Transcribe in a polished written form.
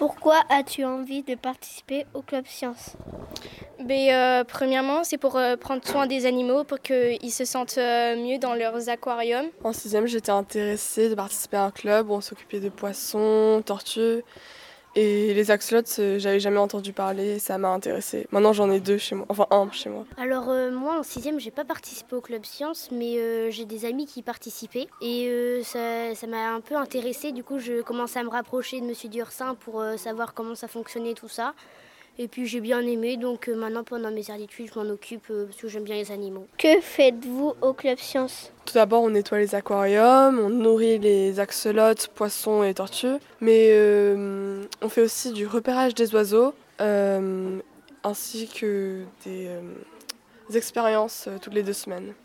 Pourquoi as-tu envie de participer au Club Science? Premièrement, c'est pour prendre soin des animaux, pour qu'ils se sentent mieux dans leurs aquariums. En sixième, j'étais intéressée de participer à un club où on s'occupait de poissons, tortues. Et les axolotes, j'avais jamais entendu parler, ça m'a intéressée. Maintenant, j'en ai deux chez moi, enfin un chez moi. Alors moi en sixième j'ai pas participé au club science mais j'ai des amis qui y participaient et ça m'a un peu intéressée. Du coup je commençais à me rapprocher de Monsieur Dursin pour savoir comment ça fonctionnait tout ça. Et puis j'ai bien aimé donc maintenant pendant mes heures d'études je m'en occupe parce que j'aime bien les animaux. Que faites-vous au Club Science? Tout d'abord, on nettoie les aquariums, on nourrit les axolotes, poissons et tortues. Mais on fait aussi du repérage des oiseaux, ainsi que des expériences toutes les 2 semaines.